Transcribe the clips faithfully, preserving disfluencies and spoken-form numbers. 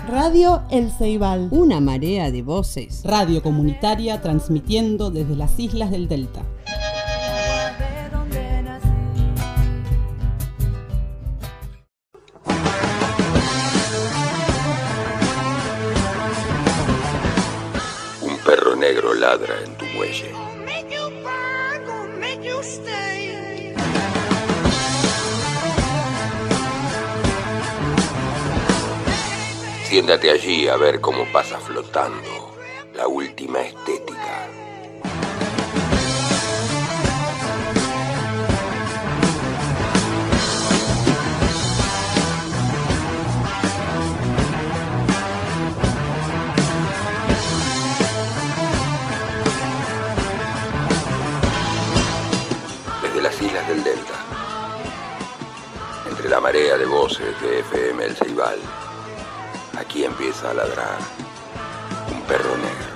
Radio El Ceibal. Una marea de voces. Radio comunitaria transmitiendo desde las islas del Delta. Un perro negro ladra en tu muelle. Siéntate allí a ver cómo pasa flotando la última estética. Desde las islas del Delta, entre la marea de voces de F M El Ceibal, aquí empieza a ladrar un perro negro.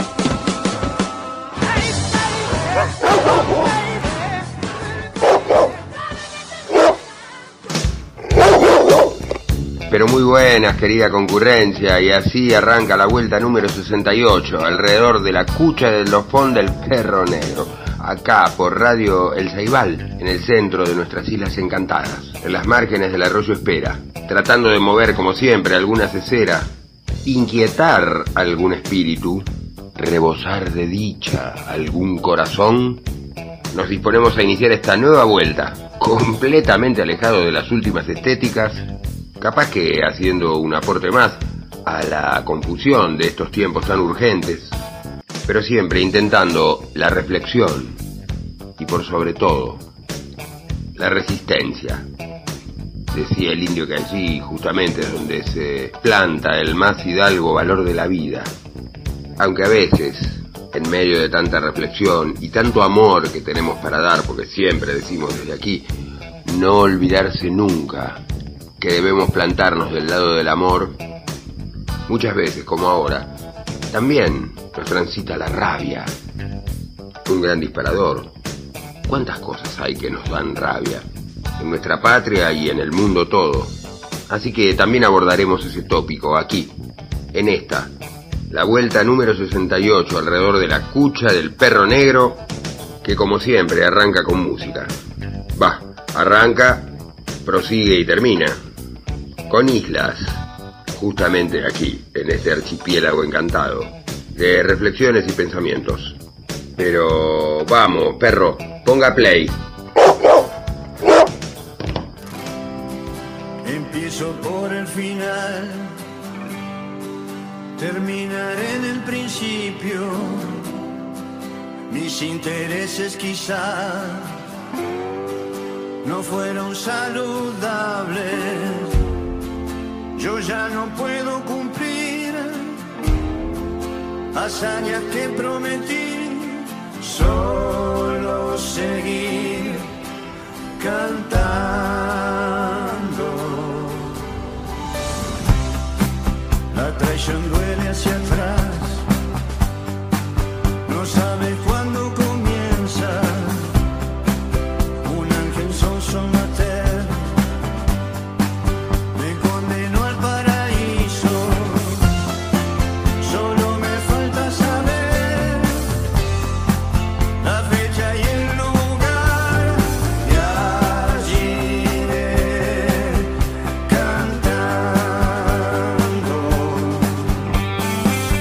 Pero muy buenas, querida concurrencia, y así arranca la vuelta número sesenta y ocho, alrededor de la cucha del lofón del perro negro, acá por Radio El Ceibal, en el centro de nuestras islas encantadas, en las márgenes del arroyo Espera, tratando de mover como siempre alguna cesera, inquietar algún espíritu, rebosar de dicha algún corazón. Nos disponemos a iniciar esta nueva vuelta, completamente alejado de las últimas estéticas, capaz que haciendo un aporte más a la confusión de estos tiempos tan urgentes, pero siempre intentando la reflexión y por sobre todo la resistencia. Decía el indio que allí justamente es donde se planta el más hidalgo valor de la vida, aunque a veces en medio de tanta reflexión y tanto amor que tenemos para dar, porque siempre decimos desde aquí no olvidarse nunca que debemos plantarnos del lado del amor, muchas veces como ahora también nos transita la rabia, un gran disparador. ¿Cuántas cosas hay que nos dan rabia en nuestra patria y en el mundo todo? Así que también abordaremos ese tópico aquí, en esta, la vuelta número sesenta y ocho alrededor de la cucha del perro negro, que como siempre arranca con música. Va, arranca, prosigue y termina con islas, justamente aquí, en este archipiélago encantado, de reflexiones y pensamientos. Pero vamos, perro, ponga play. Empiezo por el final, terminaré en el principio. Mis intereses quizá no fueron saludables. Yo ya no puedo cumplir hazañas que prometí, solo seguir cantando. La traición duele hacia atrás, no sabe cuándo comienza. Un ángel sonso mater me condenó al paraíso. Solo me falta saber la fecha y el lugar, y allí iré cantando.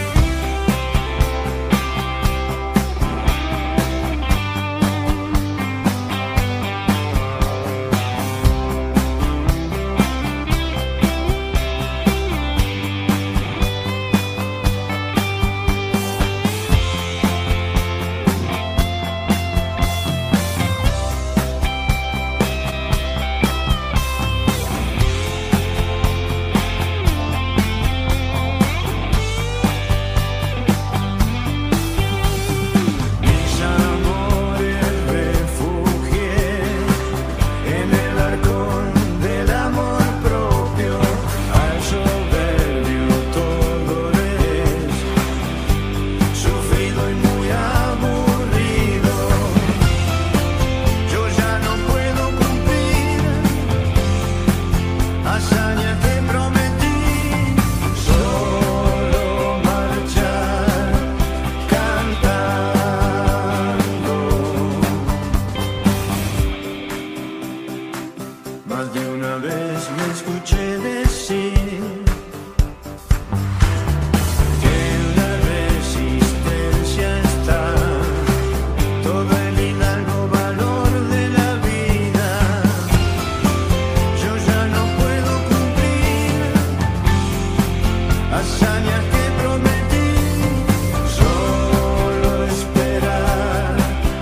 hazañas que prometí, solo esperar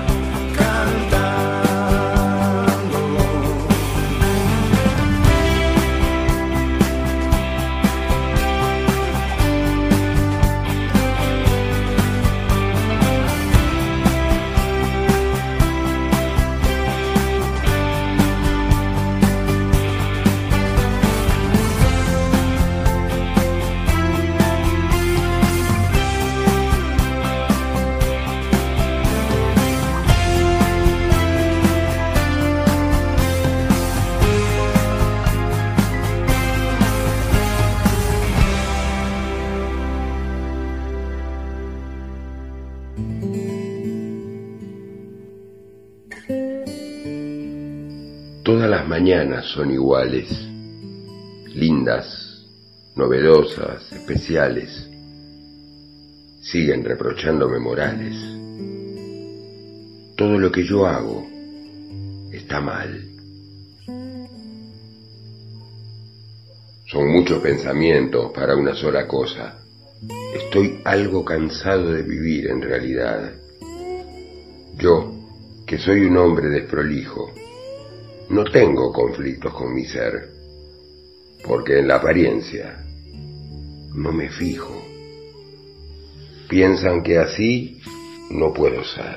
cantando. Todas las mañanas son iguales, lindas, novedosas, especiales. Siguen reprochándome morales. Todo lo que yo hago está mal. Son muchos pensamientos para una sola cosa. Estoy algo cansado de vivir en realidad. Yo, que soy un hombre desprolijo, no tengo conflictos con mi ser, porque en la apariencia no me fijo. Piensan que así no puedo ser.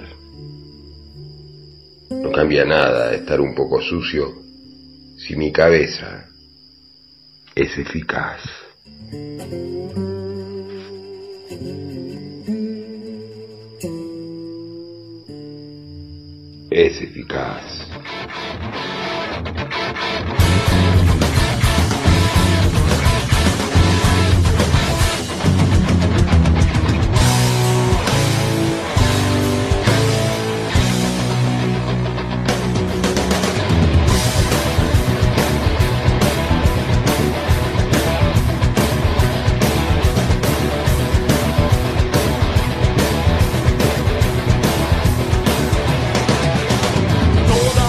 No cambia nada estar un poco sucio si mi cabeza es eficaz. Es eficaz. Toda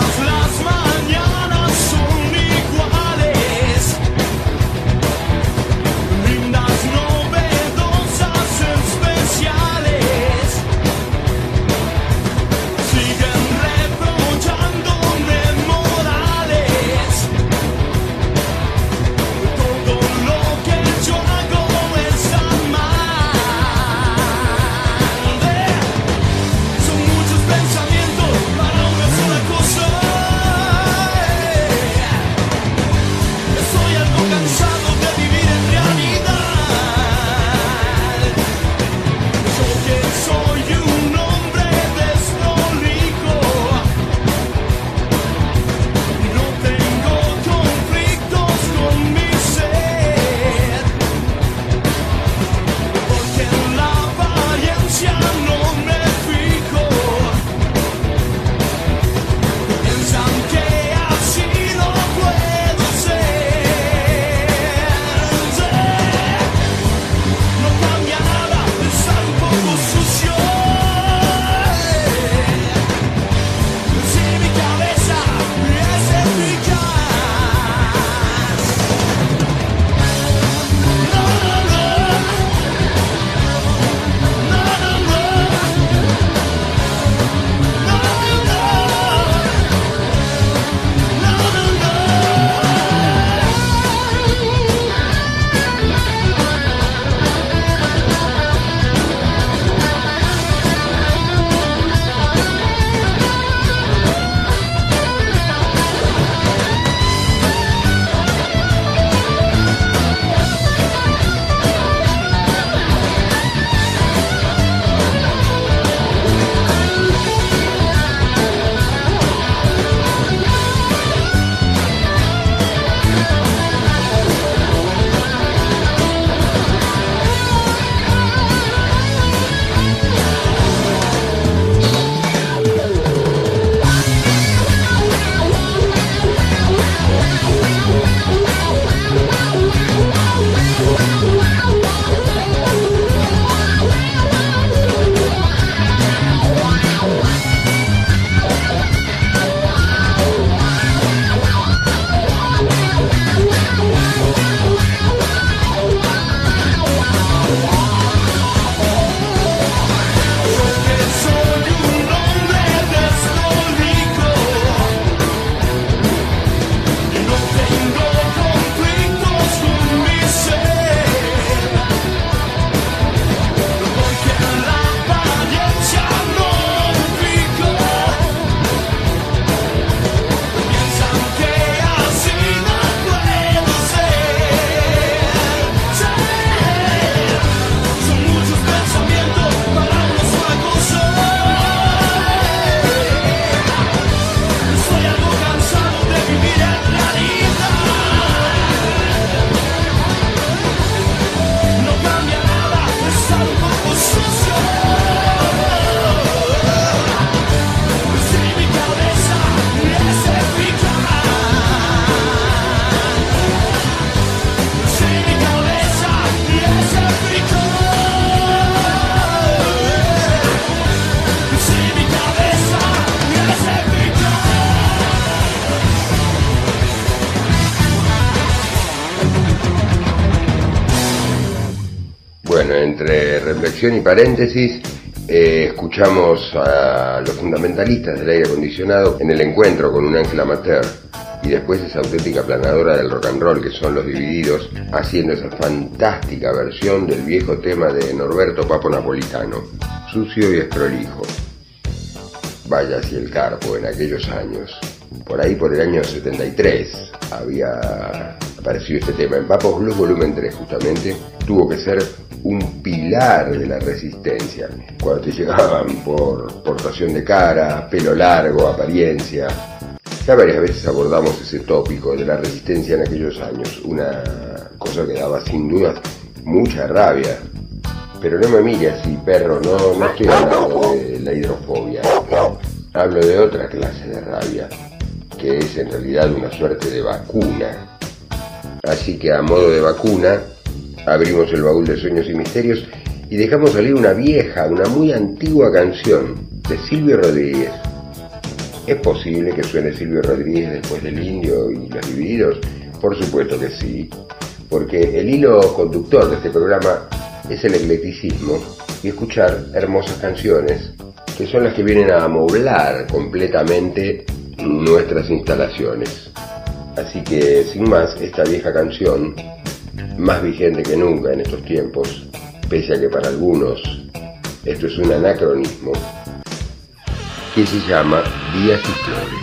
Bueno, entre reflexión y paréntesis, eh, escuchamos a los fundamentalistas del aire acondicionado en el encuentro con un ángel amateur, y después esa auténtica planadora del rock and roll que son Los Divididos, haciendo esa fantástica versión del viejo tema de Norberto Papo Napolitano, Sucio y Desprolijo. Vaya si el Carpo en aquellos años, por ahí por el año setenta y tres, había aparecido este tema. En Papos Blues volumen tres justamente, tuvo que ser un pilar de la resistencia. Cuando te llegaban por portación de cara, pelo largo, apariencia. Ya varias veces abordamos ese tópico de la resistencia en aquellos años, una cosa que daba sin duda mucha rabia. Pero no me mire así, perro, no, no estoy hablando de la hidrofobia, hablo de otra clase de rabia, que es en realidad una suerte de vacuna. Así que a modo de vacuna, abrimos el baúl de sueños y misterios y dejamos salir una vieja, una muy antigua canción de Silvio Rodríguez. ¿Es posible que suene Silvio Rodríguez después del Indio y Los Divididos? Por supuesto que sí, porque el hilo conductor de este programa es el eclecticismo y escuchar hermosas canciones que son las que vienen a amoblar completamente nuestras instalaciones. Así que, sin más, esta vieja canción, más vigente que nunca en estos tiempos, pese a que para algunos esto es un anacronismo, que se llama Días y Flores.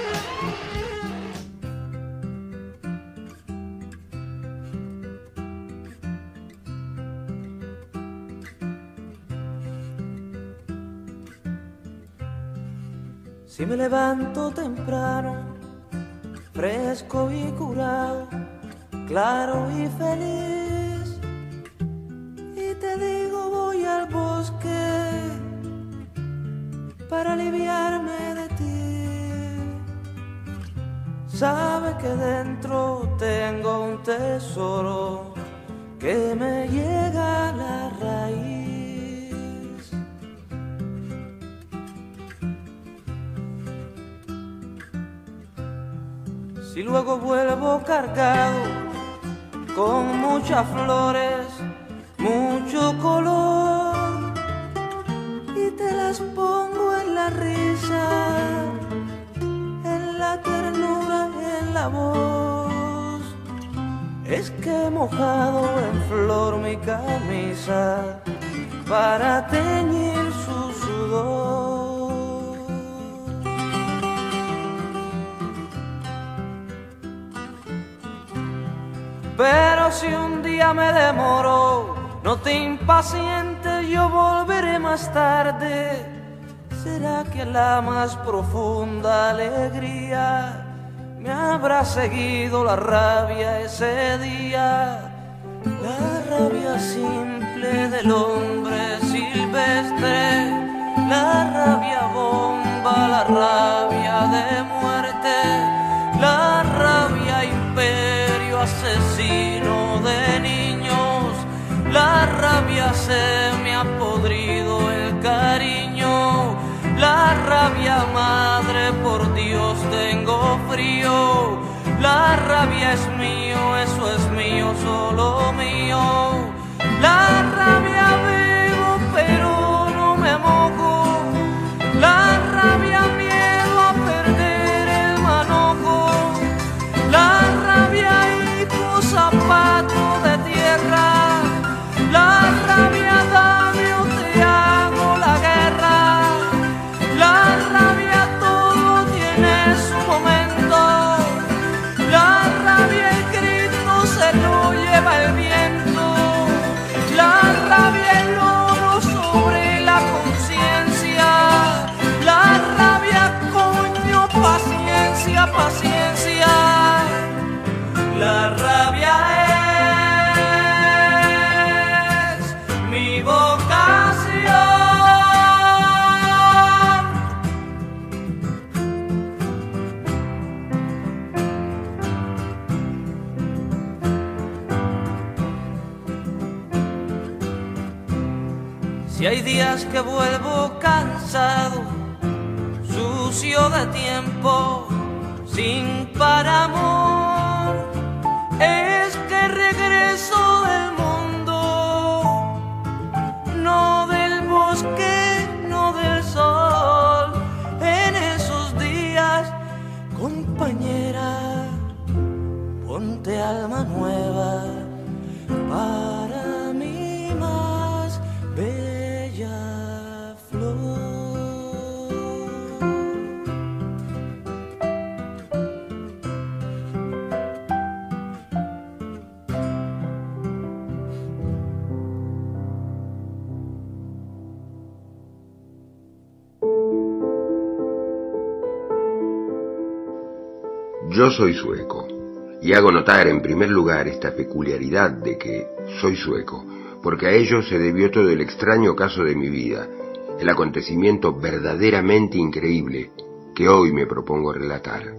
Si me levanto temprano, fresco y curado, claro y feliz, y te digo voy al bosque para aliviarme de ti, sabe que dentro tengo un tesoro que me llega a la raíz. Si luego vuelvo cargado con muchas flores, mucho color, y te las pongo en la risa, en la ternura y en la voz, es que he mojado en flor mi camisa para teñir su sudor. Pero si un día me demoro, no te impacientes, yo volveré más tarde. ¿Será que la más profunda alegría me habrá seguido la rabia ese día? La rabia simple del hombre silvestre, la rabia bomba, la rabia de muerte, la rabia imperio asesino de niños, la rabia se me ha podrido el cariño, la rabia madre, por Dios tengo frío, la rabia es mío, eso es mío, solo mío, la rabia bebo pero no me mojo, la rabia miedo a perder el manojo, la rabia hijo zapato de tierra, la rabia dame o te hago la guerra, la rabia todo tiene su momento, la rabia el grito se lo lleva el viento, la rabia el oro sobre la conciencia, la rabia coño paciencia, paciencia, la rabia es mi vocación. Si hay días que vuelvo cansado, sucio de tiempo, sin par amor, es que regreso del mundo Yo soy sueco, y hago notar en primer lugar esta peculiaridad de que soy sueco, porque a ello se debió todo el extraño caso de mi vida, el acontecimiento verdaderamente increíble que hoy me propongo relatar.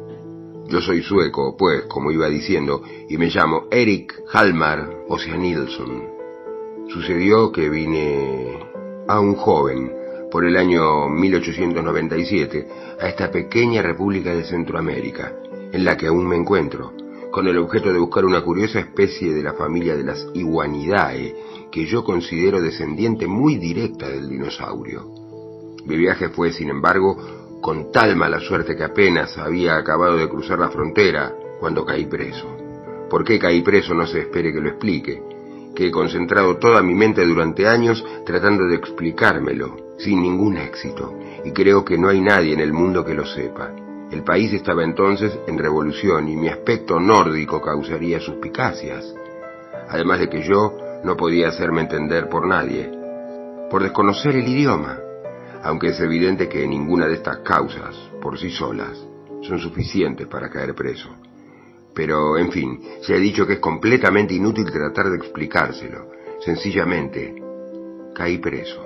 Yo soy sueco, pues, como iba diciendo, y me llamo Erik Hjalmar Ossianilsson. Sucedió que vine a un joven por el año mil ochocientos noventa y siete a esta pequeña república de Centroamérica, en la que aún me encuentro, con el objeto de buscar una curiosa especie de la familia de las Iguanidae, que yo considero descendiente muy directa del dinosaurio. Mi viaje fue, sin embargo, con tal mala suerte que apenas había acabado de cruzar la frontera cuando caí preso. ¿Por qué caí preso? No se espere que lo explique, que he concentrado toda mi mente durante años tratando de explicármelo, sin ningún éxito, y creo que no hay nadie en el mundo que lo sepa. El país estaba entonces en revolución y mi aspecto nórdico causaría suspicacias, además de que yo no podía hacerme entender por nadie, por desconocer el idioma, aunque es evidente que ninguna de estas causas, por sí solas, son suficientes para caer preso. Pero, en fin, se ha dicho que es completamente inútil tratar de explicárselo. Sencillamente, caí preso.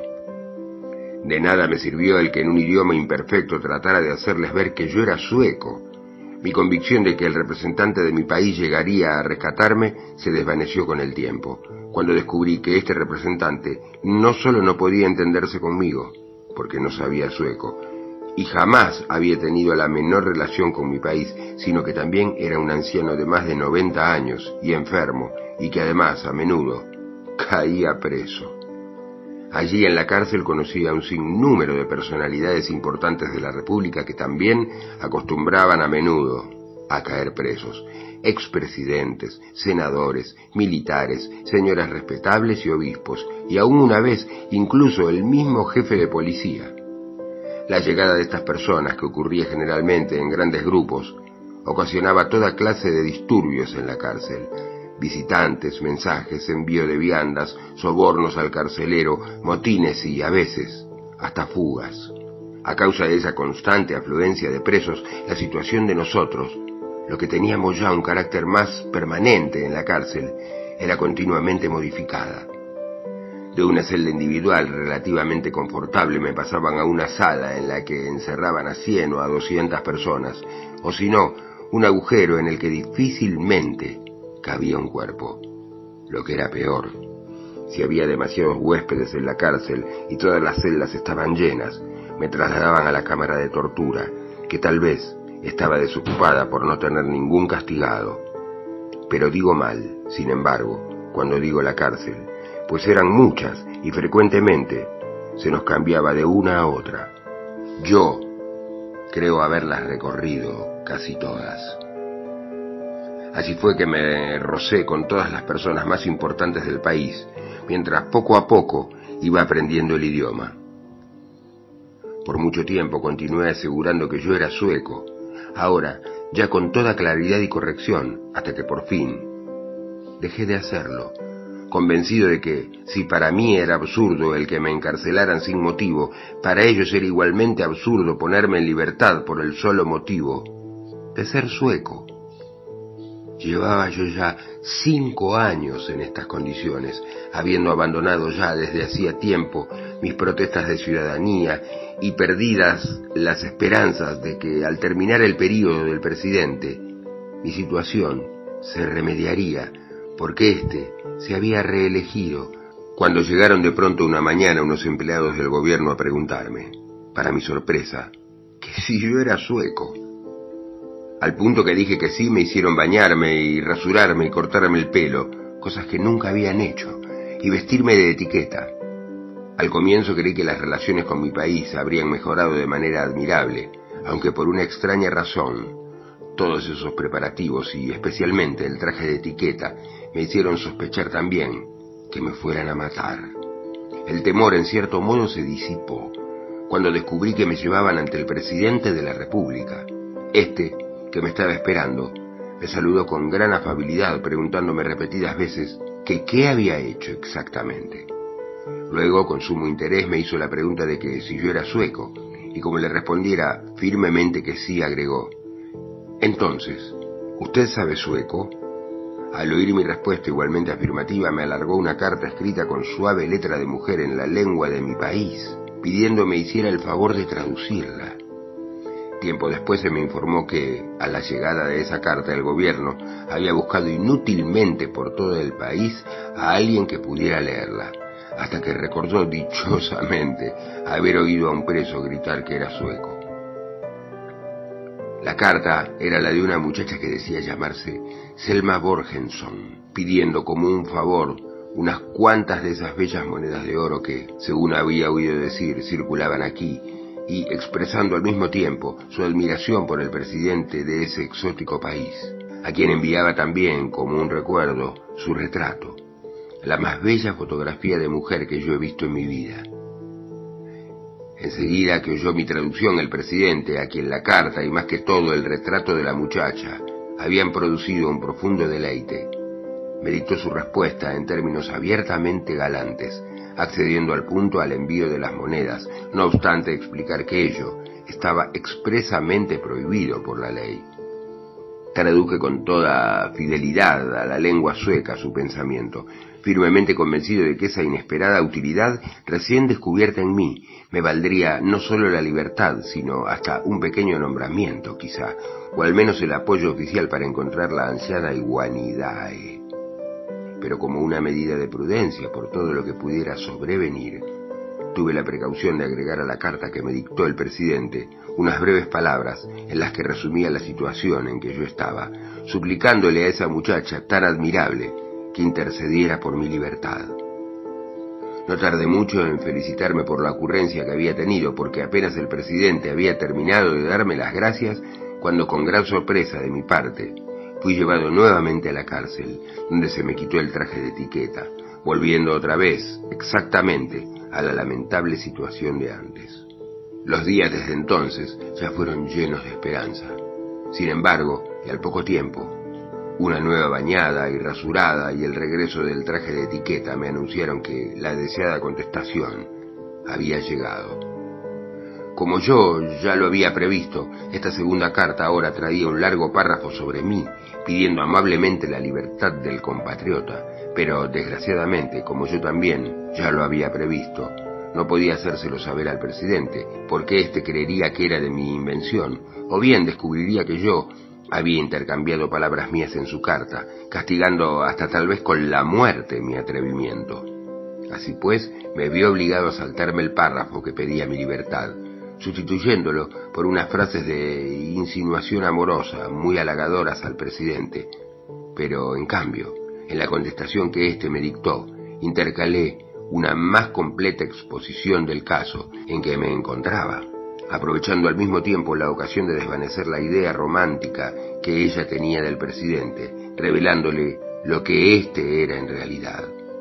De nada me sirvió el que en un idioma imperfecto tratara de hacerles ver que yo era sueco. Mi convicción de que el representante de mi país llegaría a rescatarme se desvaneció con el tiempo, cuando descubrí que este representante no solo no podía entenderse conmigo, porque no sabía sueco, y jamás había tenido la menor relación con mi país, sino que también era un anciano de más de noventa años y enfermo, y que además, a menudo, caía preso. Allí en la cárcel conocí a un sinnúmero de personalidades importantes de la República que también acostumbraban a menudo a caer presos. Expresidentes, senadores, militares, señoras respetables y obispos, y aún una vez incluso el mismo jefe de policía. La llegada de estas personas, que ocurría generalmente en grandes grupos, ocasionaba toda clase de disturbios en la cárcel. Visitantes, mensajes, envío de viandas, sobornos al carcelero, motines y, a veces, hasta fugas. A causa de esa constante afluencia de presos, la situación de nosotros, lo que teníamos ya un carácter más permanente en la cárcel, era continuamente modificada. De una celda individual relativamente confortable me pasaban a una sala en la que encerraban a cien o a doscientas personas, o si no, un agujero en el que difícilmente cabía un cuerpo. Lo que era peor, si había demasiados huéspedes en la cárcel y todas las celdas estaban llenas, me trasladaban a la cámara de tortura, que tal vez estaba desocupada por no tener ningún castigado. Pero digo mal, sin embargo, cuando digo la cárcel, pues eran muchas y frecuentemente se nos cambiaba de una a otra. Yo creo haberlas recorrido casi todas. Así fue que me rocé con todas las personas más importantes del país, mientras poco a poco iba aprendiendo el idioma. Por mucho tiempo continué asegurando que yo era sueco, ahora ya con toda claridad y corrección, hasta que por fin dejé de hacerlo, convencido de que, si para mí era absurdo el que me encarcelaran sin motivo, para ellos era igualmente absurdo ponerme en libertad por el solo motivo de ser sueco. Llevaba yo ya cinco años en estas condiciones, habiendo abandonado ya desde hacía tiempo mis protestas de ciudadanía y perdidas las esperanzas de que al terminar el período del presidente, mi situación se remediaría, porque éste se había reelegido, cuando llegaron de pronto una mañana unos empleados del gobierno a preguntarme, para mi sorpresa, que si yo era sueco. Al punto que dije que sí, me hicieron bañarme y rasurarme y cortarme el pelo, cosas que nunca habían hecho, y vestirme de etiqueta. Al comienzo creí que las relaciones con mi país habrían mejorado de manera admirable, aunque por una extraña razón, todos esos preparativos y especialmente el traje de etiqueta me hicieron sospechar también que me fueran a matar. El temor en cierto modo se disipó cuando descubrí que me llevaban ante el presidente de la República. Este, que me estaba esperando, me saludó con gran afabilidad, preguntándome repetidas veces que qué había hecho exactamente. Luego, con sumo interés, me hizo la pregunta de que si yo era sueco, y como le respondiera firmemente que sí, agregó: Entonces, ¿usted sabe sueco? Al oír mi respuesta igualmente afirmativa, me alargó una carta escrita con suave letra de mujer en la lengua de mi país, pidiéndome hiciera el favor de traducirla. Tiempo después se me informó que, a la llegada de esa carta, el gobierno había buscado inútilmente por todo el país a alguien que pudiera leerla, hasta que recordó dichosamente haber oído a un preso gritar que era sueco. La carta era la de una muchacha que decía llamarse Selma Borgensson, pidiendo como un favor unas cuantas de esas bellas monedas de oro que, según había oído decir, circulaban aquí, y expresando al mismo tiempo su admiración por el presidente de ese exótico país, a quien enviaba también, como un recuerdo, su retrato, la más bella fotografía de mujer que yo he visto en mi vida. Enseguida que oyó mi traducción, el presidente, a quien la carta y más que todo el retrato de la muchacha habían producido un profundo deleite, me dictó su respuesta en términos abiertamente galantes, accediendo al punto al envío de las monedas, no obstante explicar que ello estaba expresamente prohibido por la ley. Traduje con toda fidelidad a la lengua sueca su pensamiento, firmemente convencido de que esa inesperada utilidad recién descubierta en mí me valdría no solo la libertad, sino hasta un pequeño nombramiento, quizá, o al menos el apoyo oficial para encontrar la ansiada iguanidae. Pero como una medida de prudencia por todo lo que pudiera sobrevenir, tuve la precaución de agregar a la carta que me dictó el presidente unas breves palabras en las que resumía la situación en que yo estaba, suplicándole a esa muchacha tan admirable que intercediera por mi libertad. No tardé mucho en felicitarme por la ocurrencia que había tenido, porque apenas el presidente había terminado de darme las gracias, cuando con gran sorpresa de mi parte, fui llevado nuevamente a la cárcel, donde se me quitó el traje de etiqueta, volviendo otra vez, exactamente, a la lamentable situación de antes. Los días desde entonces ya fueron llenos de esperanza. Sin embargo, y al poco tiempo, una nueva bañada y rasurada y el regreso del traje de etiqueta me anunciaron que la deseada contestación había llegado. Como yo ya lo había previsto, esta segunda carta ahora traía un largo párrafo sobre mí, pidiendo amablemente la libertad del compatriota, pero desgraciadamente, como yo también ya lo había previsto, no podía hacérselo saber al presidente, porque éste creería que era de mi invención, o bien descubriría que yo había intercambiado palabras mías en su carta, castigando hasta tal vez con la muerte mi atrevimiento. Así pues, me vi obligado a saltarme el párrafo que pedía mi libertad, sustituyéndolo por unas frases de insinuación amorosa muy halagadoras al presidente. Pero, en cambio, en la contestación que éste me dictó, intercalé una más completa exposición del caso en que me encontraba, aprovechando al mismo tiempo la ocasión de desvanecer la idea romántica que ella tenía del presidente, revelándole lo que éste era en realidad.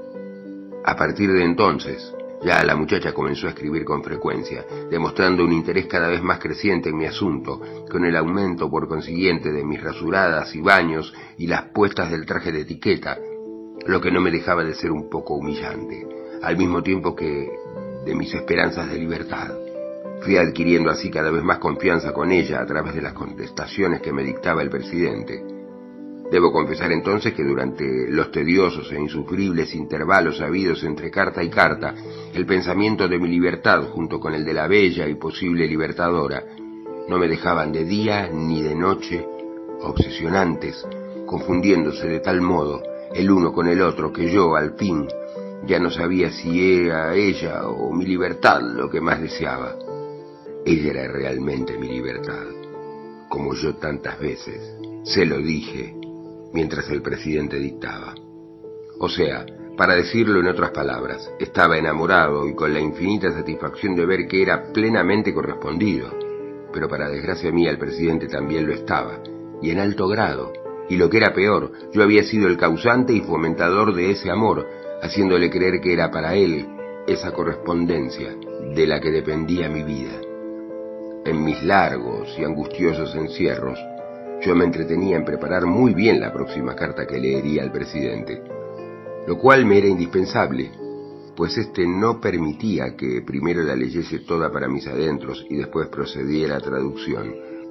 A partir de entonces, ya la muchacha comenzó a escribir con frecuencia, demostrando un interés cada vez más creciente en mi asunto, con el aumento por consiguiente de mis rasuradas y baños y las puestas del traje de etiqueta, lo que no me dejaba de ser un poco humillante, al mismo tiempo que de mis esperanzas de libertad. Fui adquiriendo así cada vez más confianza con ella a través de las contestaciones que me dictaba el presidente. Debo confesar entonces que durante los tediosos e insufribles intervalos habidos entre carta y carta, el pensamiento de mi libertad junto con el de la bella y posible libertadora no me dejaban de día ni de noche obsesionantes, confundiéndose de tal modo el uno con el otro que yo, al fin, ya no sabía si era ella o mi libertad lo que más deseaba. Ella era realmente mi libertad, como yo tantas veces se lo dije mientras el presidente dictaba. O sea, para decirlo en otras palabras, estaba enamorado y con la infinita satisfacción de ver que era plenamente correspondido, pero para desgracia mía el presidente también lo estaba, y en alto grado, y lo que era peor, yo había sido el causante y fomentador de ese amor, haciéndole creer que era para él esa correspondencia de la que dependía mi vida. En mis largos y angustiosos encierros, yo me entretenía en preparar muy bien la próxima carta que leería al presidente, lo cual me era indispensable, pues éste no permitía que primero la leyese toda para mis adentros y después procediera a traducción,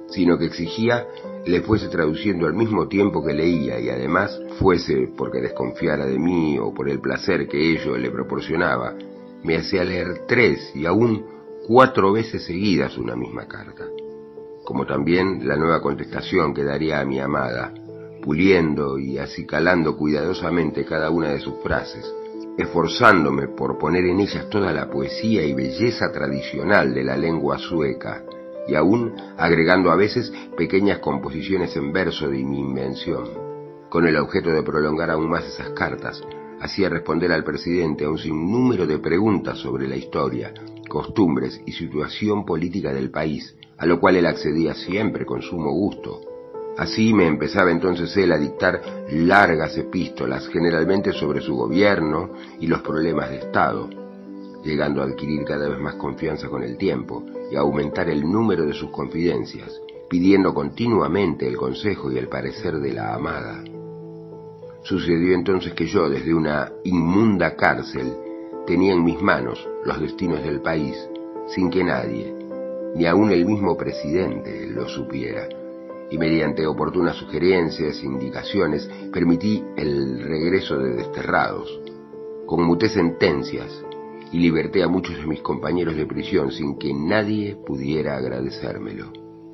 sino que exigía le fuese traduciendo al mismo tiempo que leía y además fuese porque desconfiara de mí o por el placer que ello le proporcionaba, me hacía leer tres y aún cuatro veces seguidas una misma carta, como también la nueva contestación que daría a mi amada, puliendo y acicalando cuidadosamente cada una de sus frases, esforzándome por poner en ellas toda la poesía y belleza tradicional de la lengua sueca, y aún agregando a veces pequeñas composiciones en verso de mi invención, con el objeto de prolongar aún más esas cartas. Hacía responder al presidente a un sinnúmero de preguntas sobre la historia, costumbres y situación política del país, a lo cual él accedía siempre con sumo gusto. Así me empezaba entonces él a dictar largas epístolas, generalmente sobre su gobierno y los problemas de Estado, llegando a adquirir cada vez más confianza con el tiempo y a aumentar el número de sus confidencias, pidiendo continuamente el consejo y el parecer de la amada. Sucedió entonces que yo, desde una inmunda cárcel, tenía en mis manos los destinos del país, sin que nadie, ni aun el mismo presidente, lo supiera, y mediante oportunas sugerencias e indicaciones permití el regreso de desterrados, conmuté sentencias y liberté a muchos de mis compañeros de prisión sin que nadie pudiera agradecérmelo.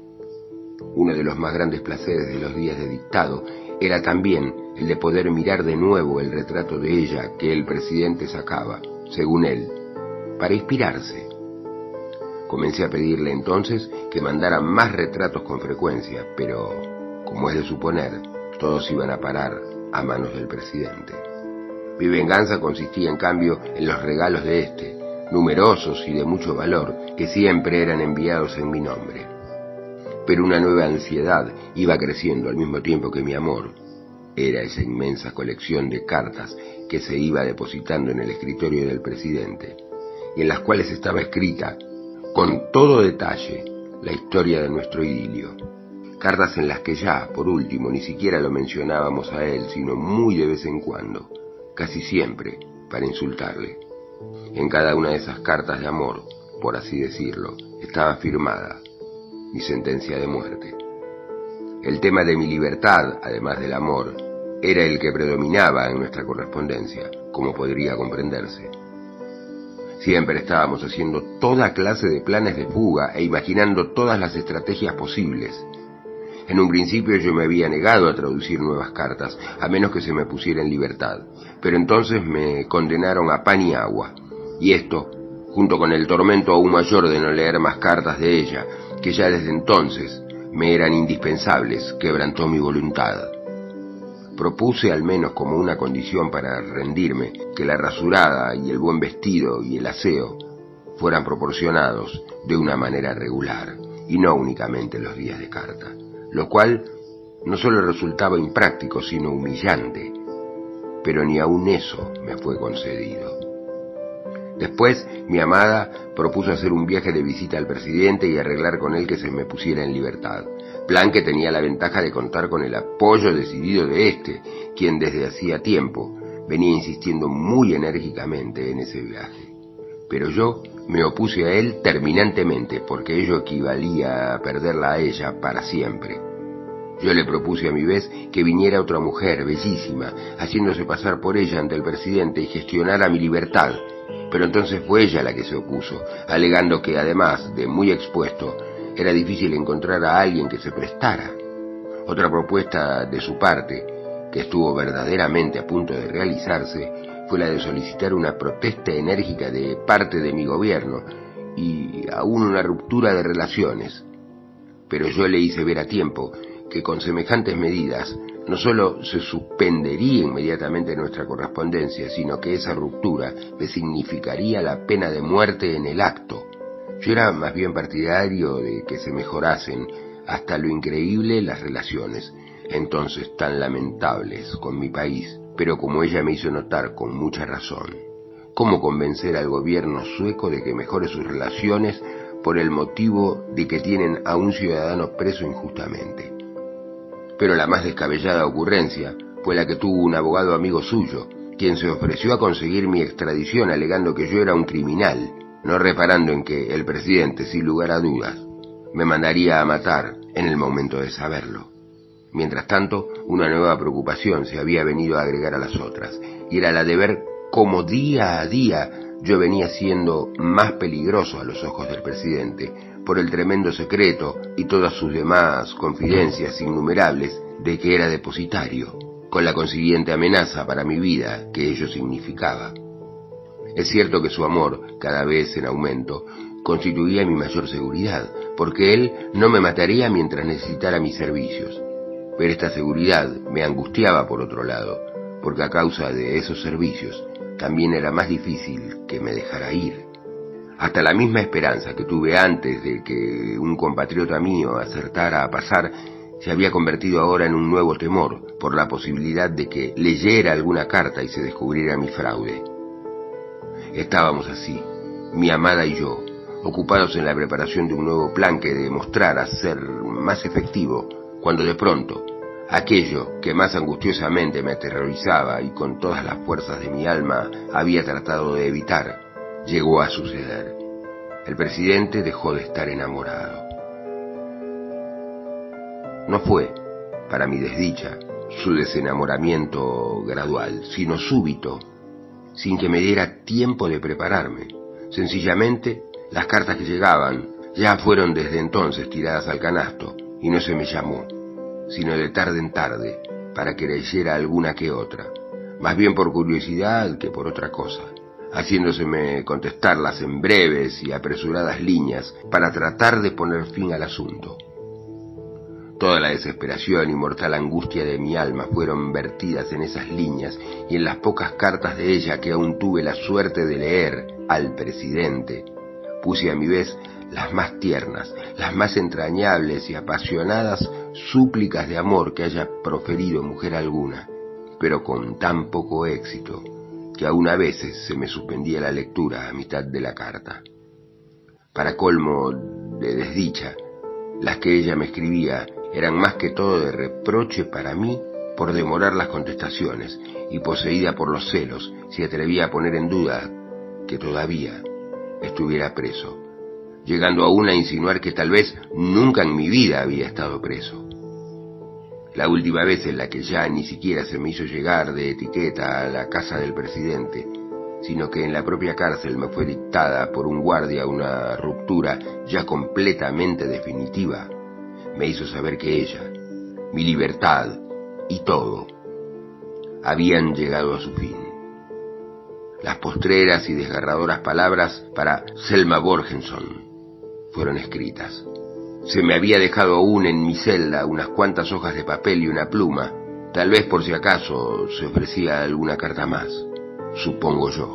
Uno de los más grandes placeres de los días de dictado era también el de poder mirar de nuevo el retrato de ella que el presidente sacaba, según él, para inspirarse. Comencé a pedirle entonces que mandara más retratos con frecuencia, pero, como es de suponer, todos iban a parar a manos del presidente. Mi venganza consistía en cambio en los regalos de éste, numerosos y de mucho valor, que siempre eran enviados en mi nombre. Pero una nueva ansiedad iba creciendo al mismo tiempo que mi amor. Era esa inmensa colección de cartas que se iba depositando en el escritorio del presidente, y en las cuales estaba escrita, con todo detalle, la historia de nuestro idilio. Cartas en las que ya, por último, ni siquiera lo mencionábamos a él, sino muy de vez en cuando, casi siempre, para insultarle. En cada una de esas cartas de amor, por así decirlo, estaba firmada mi sentencia de muerte. El tema de mi libertad, además del amor, era el que predominaba en nuestra correspondencia, como podría comprenderse. Siempre estábamos haciendo toda clase de planes de fuga e imaginando todas las estrategias posibles. En un principio yo me había negado a traducir nuevas cartas, a menos que se me pusiera en libertad, pero entonces me condenaron a pan y agua, y esto, junto con el tormento aún mayor de no leer más cartas de ella, que ya desde entonces me eran indispensables, quebrantó mi voluntad. Propuse al menos como una condición para rendirme que la rasurada y el buen vestido y el aseo fueran proporcionados de una manera regular y no únicamente los días de carta, lo cual no solo resultaba impráctico sino humillante, pero ni aun eso me fue concedido. Después, mi amada propuso hacer un viaje de visita al presidente y arreglar con él que se me pusiera en libertad, plan que tenía la ventaja de contar con el apoyo decidido de éste, quien desde hacía tiempo venía insistiendo muy enérgicamente en ese viaje. Pero yo me opuse a él terminantemente, porque ello equivalía a perderla a ella para siempre. Yo le propuse a mi vez que viniera otra mujer bellísima, haciéndose pasar por ella ante el presidente y gestionara mi libertad, pero entonces fue ella la que se opuso, alegando que además de muy expuesto, era difícil encontrar a alguien que se prestara. Otra propuesta de su parte, que estuvo verdaderamente a punto de realizarse, fue la de solicitar una protesta enérgica de parte de mi gobierno y aún una ruptura de relaciones. Pero yo le hice ver a tiempo que con semejantes medidas no solo se suspendería inmediatamente nuestra correspondencia, sino que esa ruptura le significaría la pena de muerte en el acto. Yo era más bien partidario de que se mejorasen hasta lo increíble las relaciones, entonces tan lamentables, con mi país, pero como ella me hizo notar con mucha razón, ¿cómo convencer al gobierno sueco de que mejore sus relaciones por el motivo de que tienen a un ciudadano preso injustamente? Pero la más descabellada ocurrencia fue la que tuvo un abogado amigo suyo, quien se ofreció a conseguir mi extradición alegando que yo era un criminal, no reparando en que el presidente, sin lugar a dudas, me mandaría a matar en el momento de saberlo. Mientras tanto, una nueva preocupación se había venido a agregar a las otras, y era la de ver cómo día a día yo venía siendo más peligroso a los ojos del presidente, por el tremendo secreto y todas sus demás confidencias innumerables de que era depositario, con la consiguiente amenaza para mi vida que ello significaba. Es cierto que su amor, cada vez en aumento, constituía mi mayor seguridad, porque él no me mataría mientras necesitara mis servicios. Pero esta seguridad me angustiaba por otro lado, porque a causa de esos servicios también era más difícil que me dejara ir. Hasta la misma esperanza que tuve antes de que un compatriota mío acertara a pasar, se había convertido ahora en un nuevo temor por la posibilidad de que leyera alguna carta y se descubriera mi fraude. Estábamos así, mi amada y yo, ocupados en la preparación de un nuevo plan que demostrara ser más efectivo, cuando de pronto, aquello que más angustiosamente me aterrorizaba y con todas las fuerzas de mi alma había tratado de evitar, llegó a suceder. El presidente dejó de estar enamorado. No fue, para mi desdicha, su desenamoramiento gradual, sino súbito, sin que me diera tiempo de prepararme. Sencillamente, las cartas que llegaban ya fueron desde entonces tiradas al canasto y no se me llamó, sino de tarde en tarde, para que leyera alguna que otra, más bien por curiosidad que por otra cosa, haciéndoseme contestarlas en breves y apresuradas líneas para tratar de poner fin al asunto. Toda la desesperación y mortal angustia de mi alma fueron vertidas en esas líneas y en las pocas cartas de ella que aún tuve la suerte de leer al presidente. Puse a mi vez las más tiernas, las más entrañables y apasionadas súplicas de amor que haya proferido mujer alguna, pero con tan poco éxito que aún a veces se me suspendía la lectura a mitad de la carta. Para colmo de desdicha, las que ella me escribía eran más que todo de reproche para mí por demorar las contestaciones y poseída por los celos se atrevía a poner en duda que todavía estuviera preso, llegando aún a insinuar que tal vez nunca en mi vida había estado preso. La última vez en la que ya ni siquiera se me hizo llegar de etiqueta a la casa del presidente, sino que en la propia cárcel me fue dictada por un guardia una ruptura ya completamente definitiva, me hizo saber que ella, mi libertad y todo, habían llegado a su fin. Las postreras y desgarradoras palabras para Selma Borgenson fueron escritas. Se me había dejado aún en mi celda unas cuantas hojas de papel y una pluma, tal vez por si acaso se ofrecía alguna carta más, supongo yo.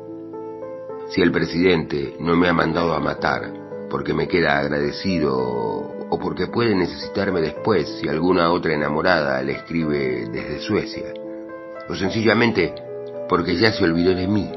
Si el presidente no me ha mandado a matar porque me queda agradecido o porque puede necesitarme después si alguna otra enamorada le escribe desde Suecia, o sencillamente porque ya se olvidó de mí,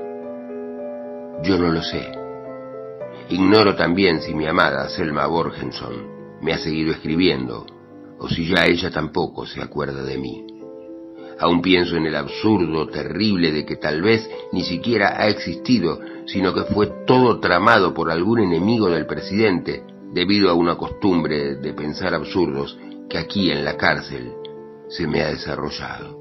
yo no lo sé. Ignoro también si mi amada Selma Borgenson me ha seguido escribiendo, o si ya ella tampoco se acuerda de mí. Aún pienso en el absurdo terrible de que tal vez ni siquiera ha existido, sino que fue todo tramado por algún enemigo del presidente, debido a una costumbre de pensar absurdos que aquí en la cárcel se me ha desarrollado.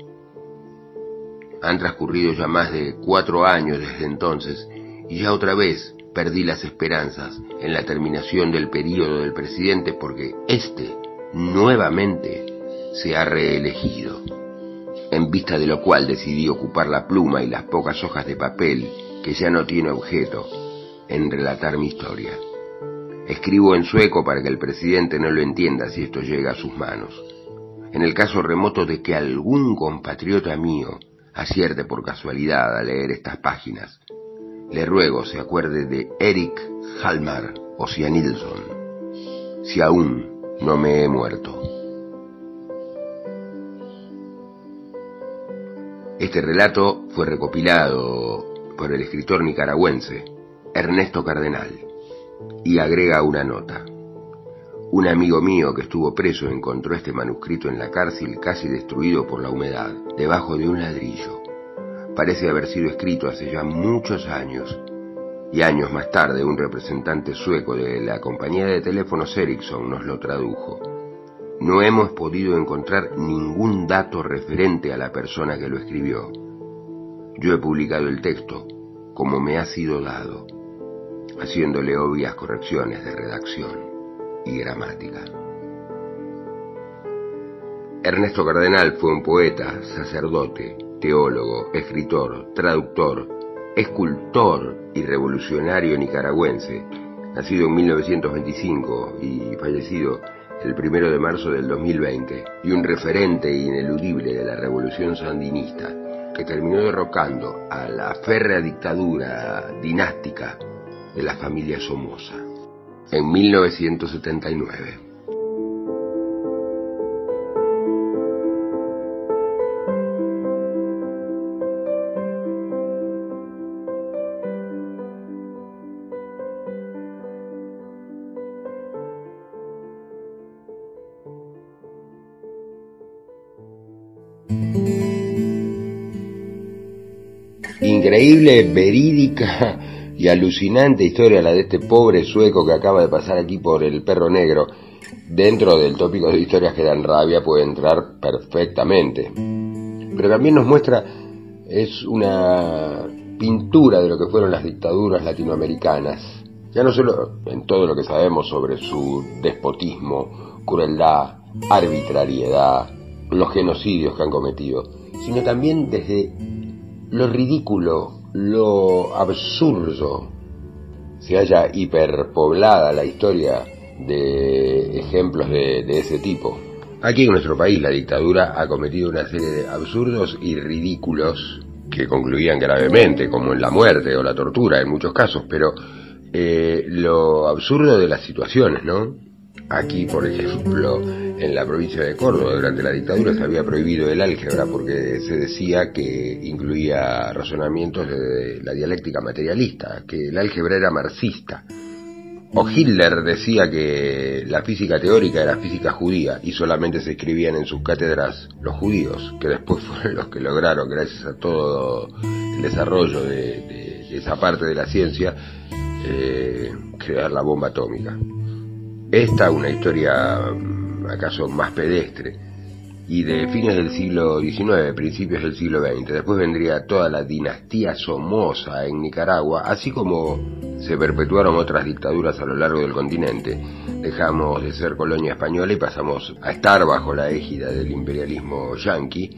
Han transcurrido ya más de cuatro años desde entonces, y ya otra vez perdí las esperanzas en la terminación del período del presidente porque éste nuevamente se ha reelegido, en vista de lo cual decidí ocupar la pluma y las pocas hojas de papel que ya no tiene objeto en relatar mi historia. Escribo en sueco para que el presidente no lo entienda si esto llega a sus manos. En el caso remoto de que algún compatriota mío acierte por casualidad a leer estas páginas, le ruego se acuerde de Erik Hjalmar Ossianilson, si aún no me he muerto. Este relato fue recopilado por el escritor nicaragüense Ernesto Cardenal y agrega una nota. Un amigo mío que estuvo preso encontró este manuscrito en la cárcel casi destruido por la humedad, debajo de un ladrillo. Parece haber sido escrito hace ya muchos años, y años más tarde un representante sueco de la compañía de teléfonos Ericsson nos lo tradujo. no hemos podido encontrar ningún dato referente a la persona que lo escribió. Yo he publicado el texto como me ha sido dado, haciéndole obvias correcciones de redacción y gramática. Ernesto Cardenal fue un poeta, sacerdote, teólogo, escritor, traductor, escultor y revolucionario nicaragüense, nacido en mil novecientos veinticinco y fallecido el primero de marzo del dos mil veinte, y un referente ineludible de la revolución sandinista, que terminó derrocando a la férrea dictadura dinástica de la familia Somoza en mil novecientos setenta y nueve. Increíble, verídica y alucinante historia la de este pobre sueco que acaba de pasar aquí por El Perro Negro. Dentro del tópico de historias que dan rabia puede entrar perfectamente. Pero también nos muestra, es una pintura de lo que fueron las dictaduras latinoamericanas. Ya no solo en todo lo que sabemos sobre su despotismo, crueldad, arbitrariedad, los genocidios que han cometido, sino también desde lo ridículo, lo absurdo. Se haya hiperpoblada la historia de ejemplos de, de ese tipo. Aquí en nuestro país la dictadura ha cometido una serie de absurdos y ridículos que concluían gravemente, como en la muerte o la tortura en muchos casos, pero eh, lo absurdo de las situaciones, ¿no? Aquí, por ejemplo, en la provincia de Córdoba, durante la dictadura se había prohibido el álgebra porque se decía que incluía razonamientos de la dialéctica materialista, que el álgebra era marxista. O Hitler decía que la física teórica era física judía y solamente se escribían en sus cátedras los judíos, que después fueron los que lograron, gracias a todo el desarrollo de, de, de esa parte de la ciencia, eh, crear la bomba atómica. Esta, una historia acaso más pedestre, y de fines del siglo diecinueve, principios del siglo veinte. Después vendría toda la dinastía Somoza en Nicaragua, así como se perpetuaron otras dictaduras a lo largo del continente. Dejamos de ser colonia española y pasamos a estar bajo la égida del imperialismo yanqui,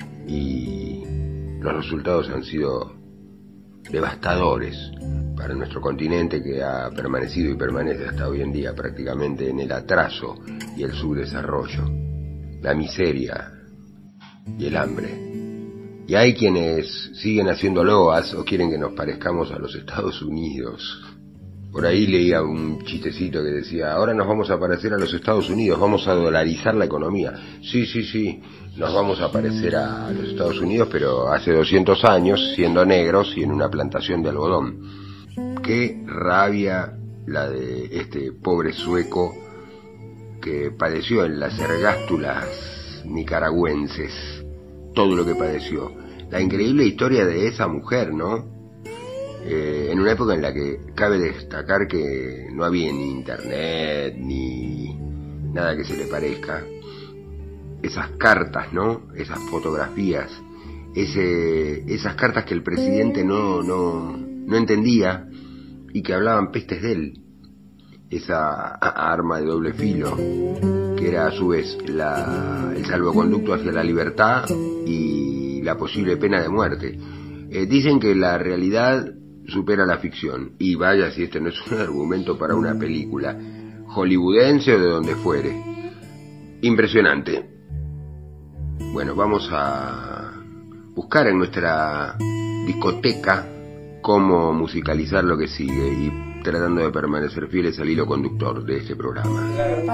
y los resultados han sido devastadores para nuestro continente, que ha permanecido y permanece hasta hoy en día prácticamente en el atraso y el subdesarrollo, la miseria y el hambre. Y hay quienes siguen haciendo loas o quieren que nos parezcamos a los Estados Unidos. Por ahí leía un chistecito que decía: ahora nos vamos a parecer a los Estados Unidos, vamos a dolarizar la economía. Sí, sí, sí, nos vamos a parecer a los Estados Unidos, pero hace doscientos años, siendo negros y en una plantación de algodón. Qué rabia la de este pobre sueco que padeció en las ergástulas nicaragüenses todo lo que padeció. La increíble historia de esa mujer, ¿no? Eh, en una época en la que cabe destacar que no había ni internet ni nada que se le parezca. Esas cartas, ¿no? Esas fotografías, ese, esas cartas que el presidente no, no, no entendía y que hablaban pestes de él. Esa arma de doble filo, que era a su vez la, el salvoconducto hacia la libertad y la posible pena de muerte. Eh, dicen que la realidad supera la ficción, y vaya si este no es un argumento para una película hollywoodense o de donde fuere. Impresionante. Bueno, vamos a buscar en nuestra discoteca cómo musicalizar lo que sigue, y tratando de permanecer fieles al hilo conductor de este programa.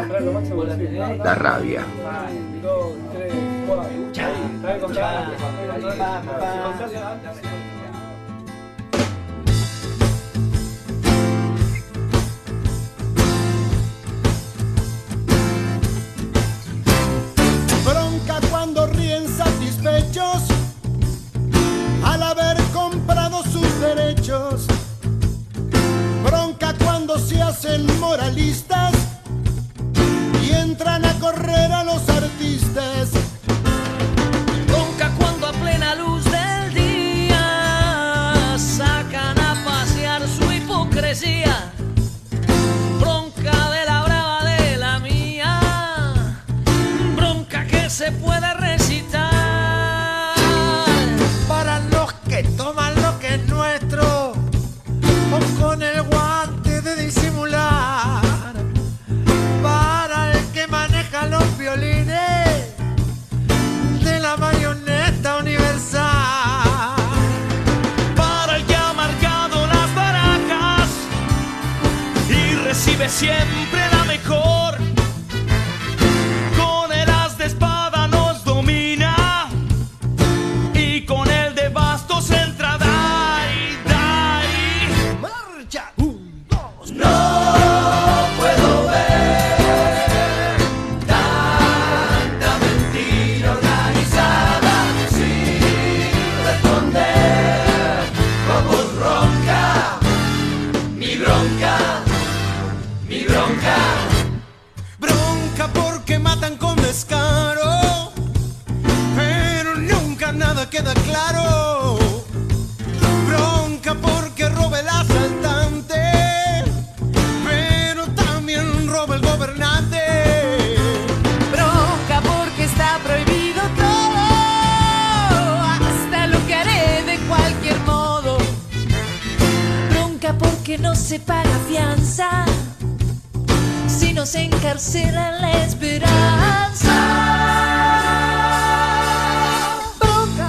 La rabia. Bronca cuando ríen satisfechos al haber comprado sus derechos. Bronca cuando se hacen moralistas y entran a correr a es nuestro, o con el guante de disimular. Para el que maneja los violines de la marioneta universal. Para el que ha marcado las barajas y recibe siempre la mejor. Con el as de espada nos domina y con el de bastos entra dai, dai. ¡Marcha! Un, dos, No puedo ver tanta mentira organizada sin responder con voz ronca, mi bronca, mi bronca. bronca porque matan con descaro, pero nunca nada queda claro. Bronca porque roba el asaltante, pero también roba el gobernante. Bronca porque está prohibido todo, hasta lo que haré de cualquier modo. Bronca porque no se paga fianza, si nos encarcela la esperanza. Bronca,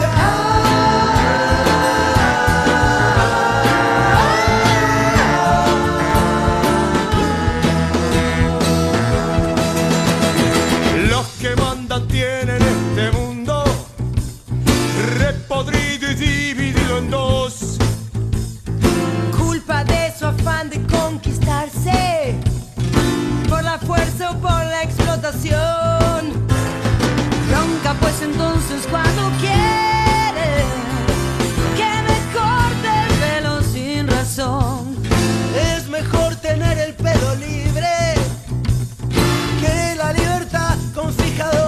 Los que mandan tienen este mundo repodrido y dividido en dos. culpa de su afán de conquistarse por la fuerza o por la explotación. Bronca pues entonces cuando quiere que me corte el pelo sin razón. Es mejor tener el pelo libre que la libertad con fijador.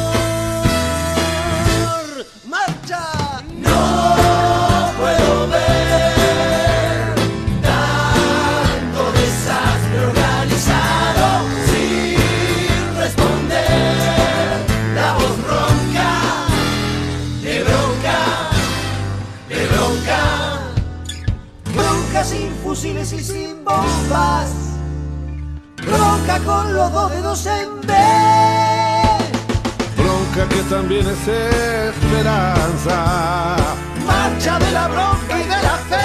¡Marcha! No puedo ver tanto desastre organizado sin responder. La voz ronca, de bronca, de bronca. Bronca sin fusiles y sin bombas. Bronca con los dos dedos en B. Bronca que también es esperanza. Marcha de la bronca y de la fe.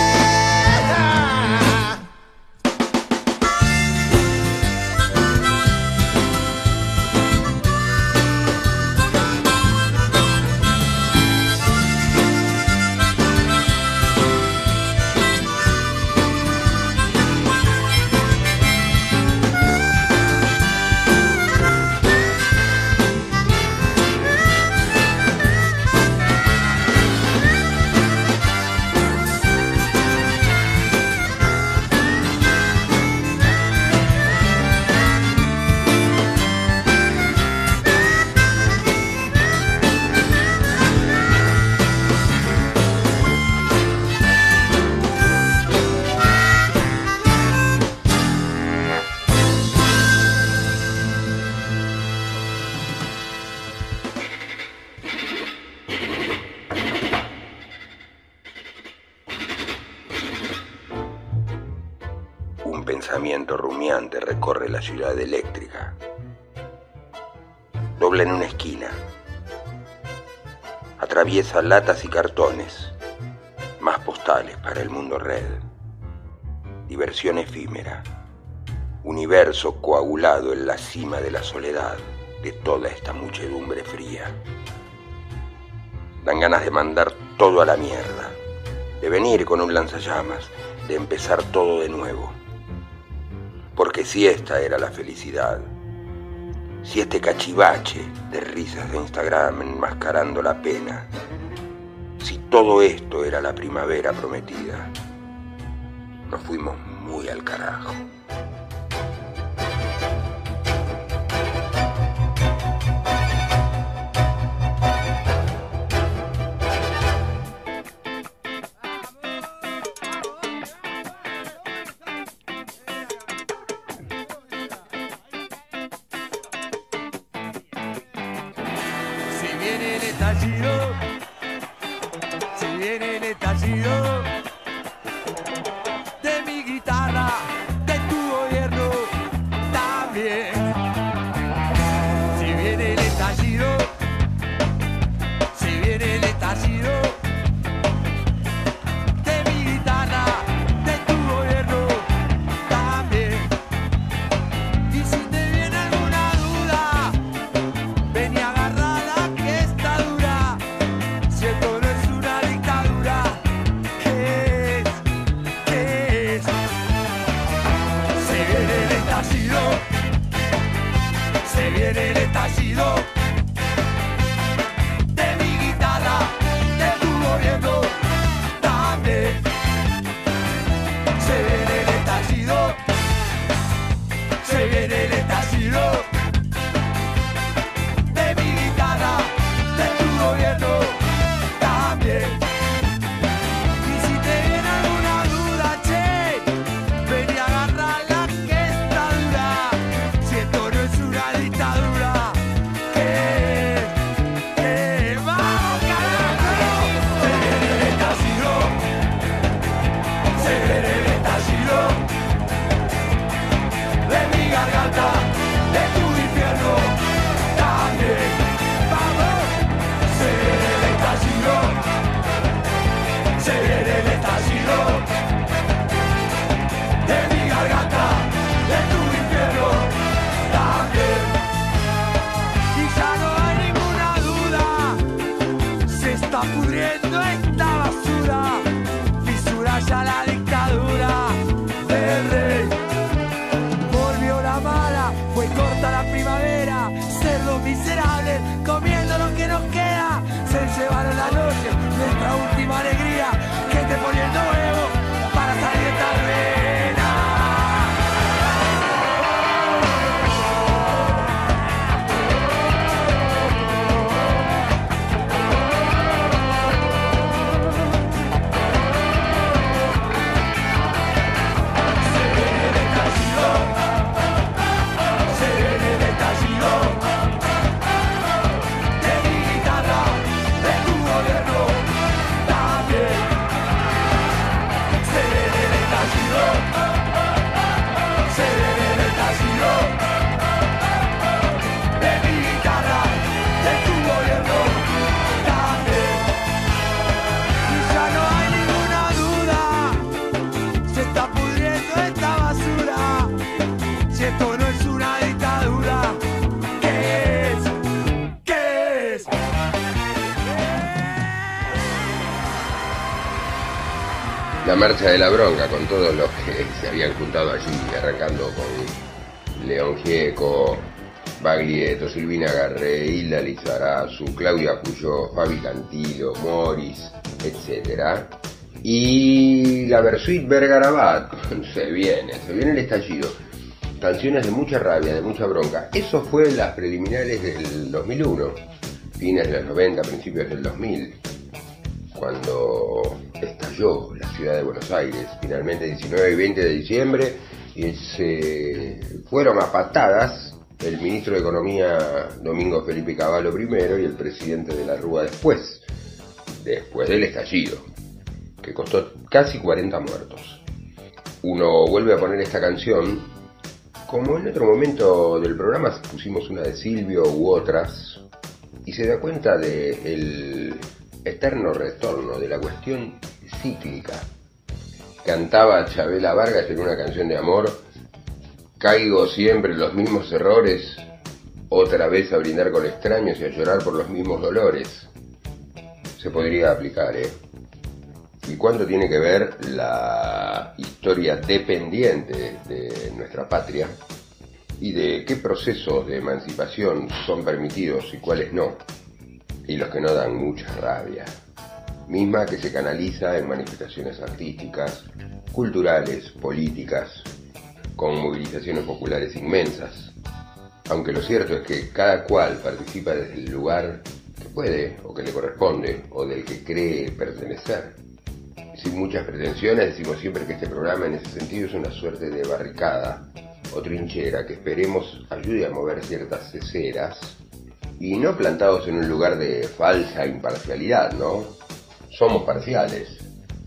Un pensamiento rumiante recorre la ciudad eléctrica. Dobla en una esquina. Atraviesa latas y cartones. Más postales para el mundo red. Diversión efímera. Universo coagulado en la cima de la soledad de toda esta muchedumbre fría. Dan ganas de mandar todo a la mierda. De venir con un lanzallamas. De empezar todo de nuevo. Porque si esta era la felicidad, si este cachivache de risas de Instagram enmascarando la pena, si todo esto era la primavera prometida, nos fuimos muy al carajo. Si viene el estallido, si viene el estallido. estallido de mi guitarra, de tu gobierno también. Si viene el estallido, si viene el estallido de mi guitarra, de tu gobierno también. Y si te viene alguna duda, ven y agarrala que está dura. Si esto no es una dictadura, ¿qué es? ¿Qué es? Se viene el estallido, se viene el estallido de mi guitarra, de tu gobierno también. Se viene el estallido, se viene el estallido de mi guitarra, de tu gobierno también. Y si te viene alguna duda, che, ven y agarrala que está dura. Si esto no es una dictadura, ¿qué es? ¿Qué es? ¡Vamos, carajo! Se viene el estallido, se viene el estallido de mi garganta, de tu infierno también. ¡Vamos! Se viene el estallido, se viene el estallido de mi garganta, de tu infierno también. Y ya no hay ninguna duda, se está pudriendo esta basura, fisura ya la dictadura del rey. Volvió la mala, fue corta la primavera, cerdos miserables comiendo lo que nos queda. Se llevaron la noche, nuestra última alegría, que te poniendo huevo para salir de esta arena. Se viene el estallido, se viene el estallido de mi guitarra, de tu gobierno también. Se viene el estallido, se viene el estallido de mi guitarra, de tu gobierno también. Y ya no hay ninguna duda, se está pudriendo esta basura. Si esto no es una dictadura, ¿qué es? ¿Qué es? La marcha de la bronca con todos los que se habían juntado allí, arrancando con León Gieco, Baglietto, Silvina Garré, Hilda Lizarazu, Claudia Puyó, Fabi Cantilo, Morris, etcétera. Y la Versuit Vergarabat, se viene, se viene el estallido. Canciones de mucha rabia, de mucha bronca. Eso fue las preliminares del dos mil uno, fines de los noventa, principios del dos mil, cuando estalló la ciudad de Buenos Aires, finalmente diecinueve y veinte de diciembre, y se fueron a patadas el ministro de Economía Domingo Felipe Cavallo primero y el presidente de la Rúa después, después del estallido, que costó casi cuarenta muertos. Uno vuelve a poner esta canción, como en otro momento del programa pusimos una de Silvio u otras, y se da cuenta del eterno retorno de la cuestión cíclica. Cantaba Chabela Vargas en una canción de amor: caigo siempre en los mismos errores, otra vez a brindar con extraños y a llorar por los mismos dolores. Se podría aplicar, ¿eh? ¿Y cuánto tiene que ver la historia dependiente de nuestra patria? ¿Y de qué procesos de emancipación son permitidos y cuáles no? Y los que no dan mucha rabia. Misma que se canaliza en manifestaciones artísticas, culturales, políticas, con movilizaciones populares inmensas. Aunque lo cierto es que cada cual participa desde el lugar que puede, o que le corresponde, o del que cree pertenecer. Sin muchas pretensiones, decimos siempre que este programa en ese sentido es una suerte de barricada o trinchera que esperemos ayude a mover ciertas ceceras, y no plantados en un lugar de falsa imparcialidad, ¿no? Somos parciales,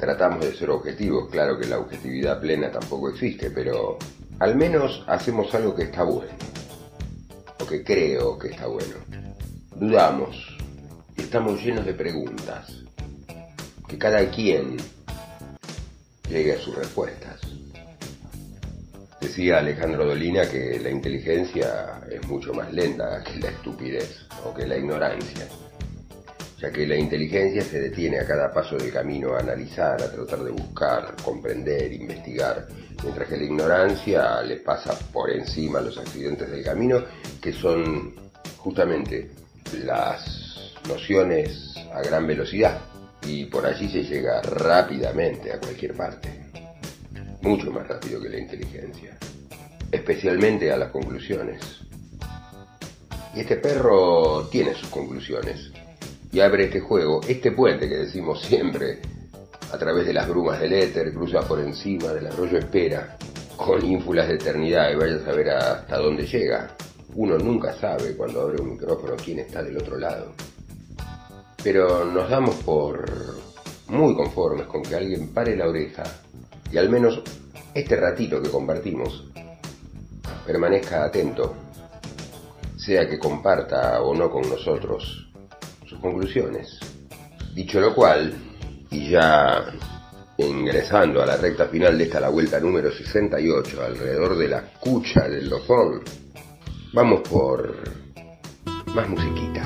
tratamos de ser objetivos. Claro que la objetividad plena tampoco existe, pero al menos hacemos algo que está bueno, o que creo que está bueno. Dudamos, y estamos llenos de preguntas, que cada quien llegue a sus respuestas. Decía Alejandro Dolina que la inteligencia es mucho más lenta que la estupidez o que la ignorancia, ya que la inteligencia se detiene a cada paso del camino a analizar, a tratar de buscar, comprender, investigar, mientras que la ignorancia le pasa por encima los accidentes del camino, que son justamente las nociones a gran velocidad, y por allí se llega rápidamente a cualquier parte, mucho más rápido que la inteligencia, especialmente a las conclusiones. Y este perro tiene sus conclusiones y abre este juego, este puente que decimos siempre, a través de las brumas del éter, cruza por encima del arroyo Espera, con ínfulas de eternidad, y vaya a saber hasta dónde llega. Uno nunca sabe cuando abre un micrófono quién está del otro lado. Pero nos damos por muy conformes con que alguien pare la oreja y al menos este ratito que compartimos permanezca atento, sea que comparta o no con nosotros sus conclusiones. Dicho lo cual, y ya ingresando a la recta final de esta, la vuelta número sesenta y ocho, alrededor de la cucha del Lofón, vamos por más musiquita.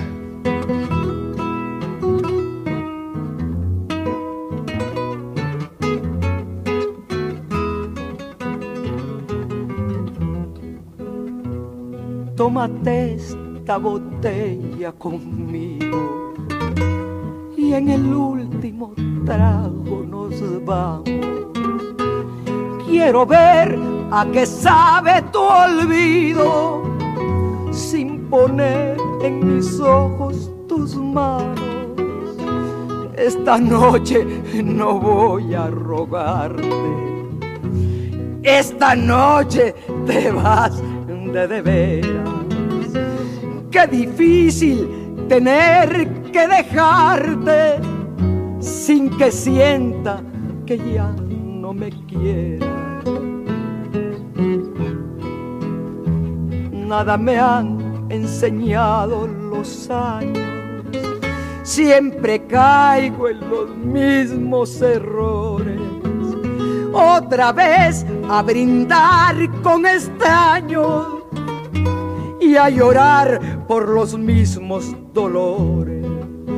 Tómate esta botella conmigo y en el último trago nos vamos. Quiero ver a qué sabe tu olvido sin poner en mis ojos tus manos. Esta noche no voy a rogarte, esta noche te vas de de veras. Qué difícil tener que dejarte sin que sienta que ya no me quieras. Nada me han enseñado los años, siempre caigo en los mismos errores. Otra vez a brindar con extraños y a llorar por los mismos dolores.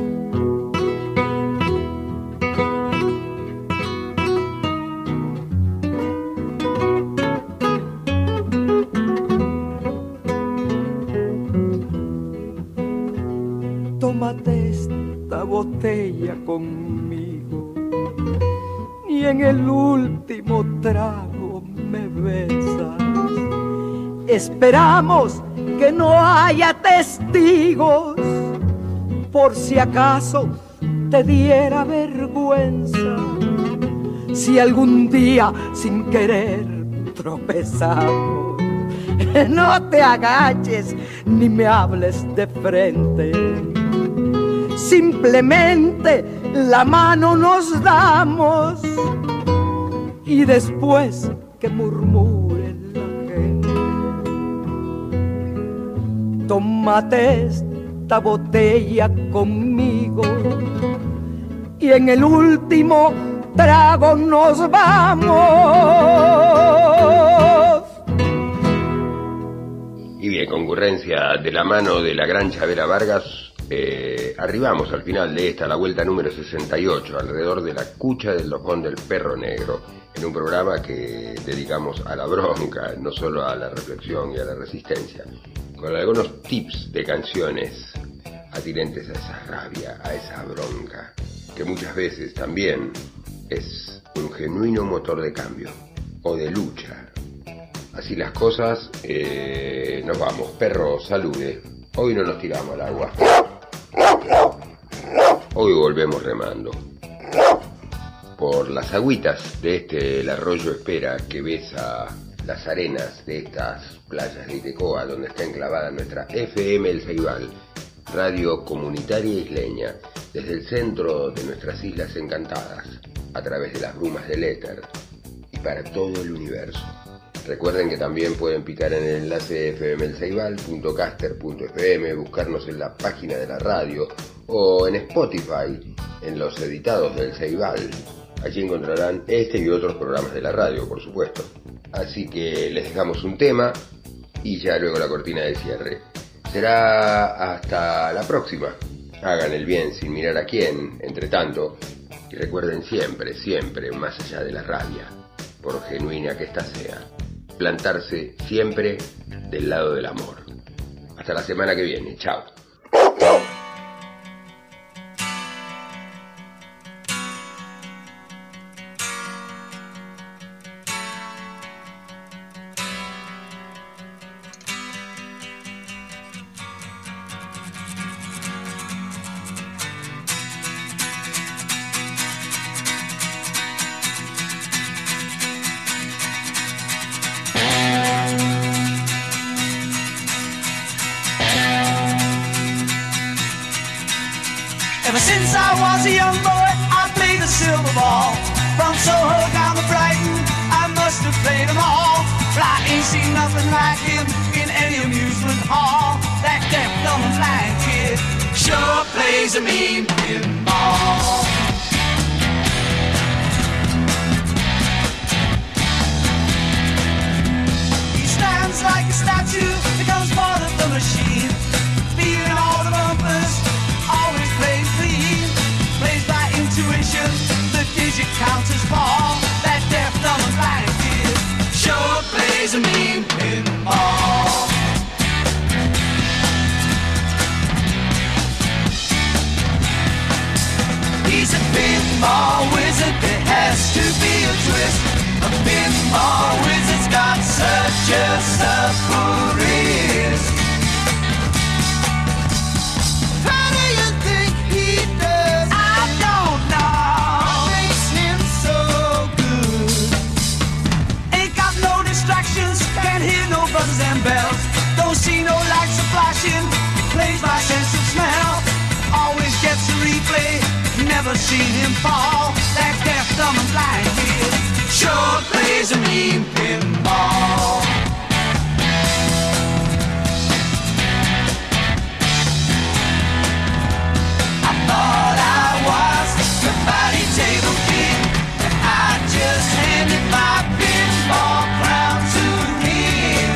Tómate esta botella conmigo y en el último trago me besas. Esperamos que no haya testigos, por si acaso te diera vergüenza. Si algún día sin querer tropezamos, no te agaches ni me hables de frente. Simplemente la mano nos damos y después que murmure la gente. Tómate esta botella conmigo y en el último trago nos vamos. Y bien, concurrencia, de la mano de la gran Chavera Vargas, eh, arribamos al final de esta, la vuelta número sesenta y ocho, alrededor de la cucha del Lofón del Perro Negro, en un programa que dedicamos a la bronca, no solo a la reflexión y a la resistencia, con algunos tips de canciones atinentes a esa rabia, a esa bronca, que muchas veces también es un genuino motor de cambio o de lucha. Así las cosas, eh, nos vamos. Perro, salude. Hoy no nos tiramos al agua. Hoy volvemos remando por las agüitas de este, el arroyo Espera, que besa las arenas de estas playas de Itecoa, donde está enclavada nuestra F M El Ceibal, radio comunitaria isleña, desde el centro de nuestras islas encantadas. a través de las brumas del éter y para todo el universo. Recuerden que también pueden picar en el enlace f m el ceibal punto caster punto f m, buscarnos en la página de la radio o en Spotify, en los editados del Ceibal. Allí encontrarán este y otros programas de la radio, por supuesto. Así que les dejamos un tema y ya luego la cortina de cierre. Será hasta la próxima. Hagan el bien sin mirar a quién, entre tanto, y recuerden siempre, siempre, más allá de la rabia, por genuina que ésta sea, plantarse siempre del lado del amor. Hasta la semana que viene. Chao. Ever since I was a young boy, I played the silver ball. From Soho down to Brighton, I must have played them all. But I ain't seen nothing like him in any amusement hall. That deaf, dumb and blind kid sure plays a mean pinball. He stands like a statue, becomes part of the machine, feeling all the bumpers, always plays clean, plays by intuition, the digit counters fall. That deaf, dumb and blind kid sure plays a mean pinball. He's a pinball wizard, there has to be a twist. A pinball wizard's got such a supple wrist. How do you think he does? I don't know. What makes him so good? Ain't got no distractions, can't hear no buzzers and bells. Don't see no lights flashing, plays by sense of smell. Always gets a replay, never seen him fall. That deaf, dumb and blind kid sure plays a mean pinball. I thought I was the body table king, and I just handed my pinball crown to him.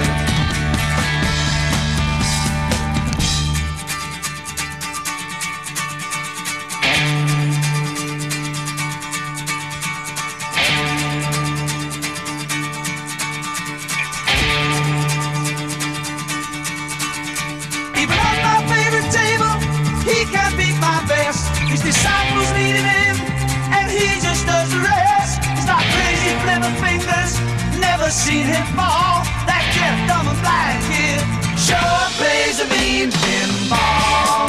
Even on my favorite table, he can't beat my best. His disciples needed him, and he just does the rest. He's not crazy, clever fingers, never seen him fall. That deaf, dumb and blind kid sure plays a mean pinball.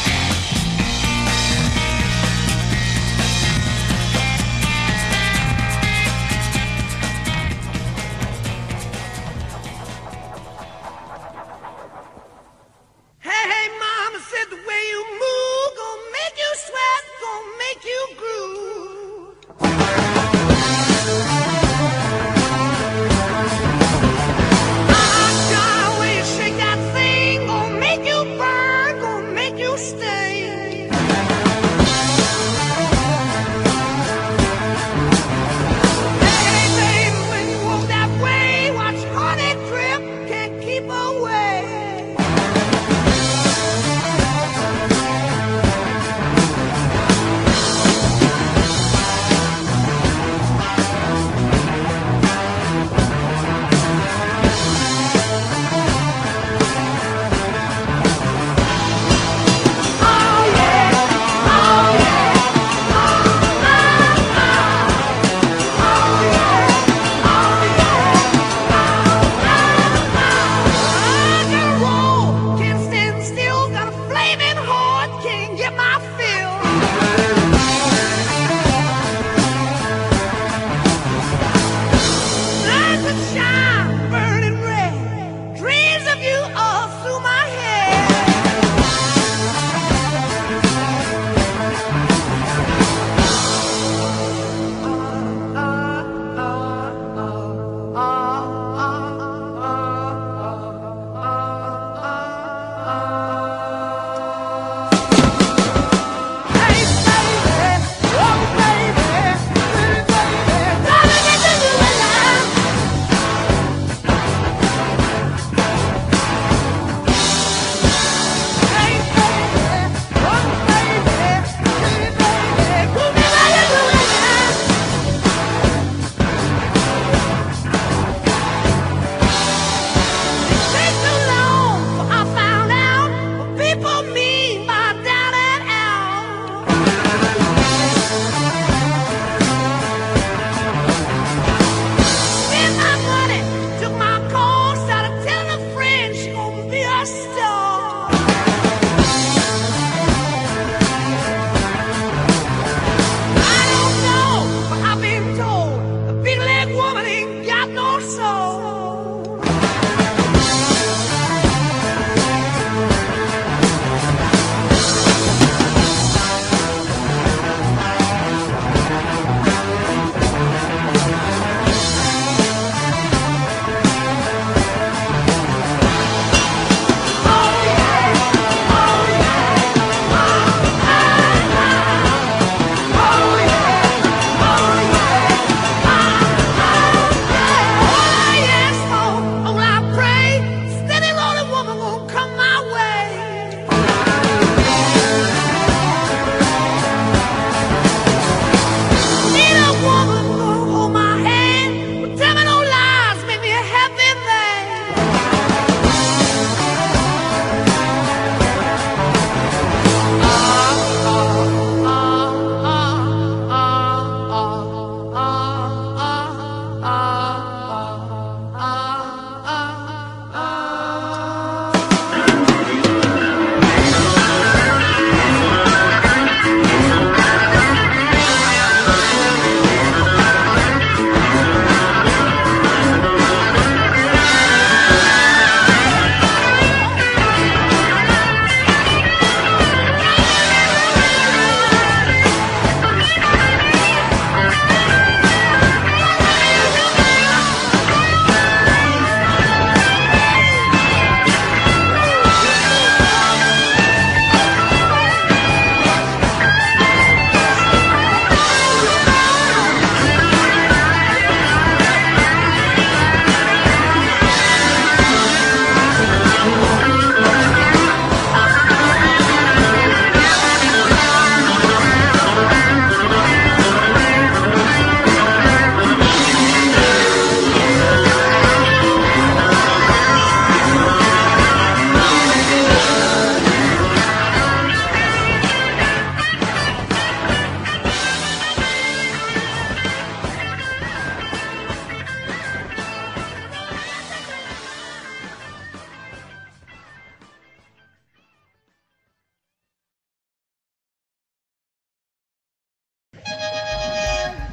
Hey, hey, mama said the way you move gonna make you sweat, gonna make you groove. Ah, God, the way you shake that thing gonna make you burn,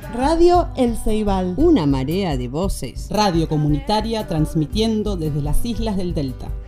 Radio El Ceibal. Una marea de voces. Radio comunitaria transmitiendo desde las islas del Delta.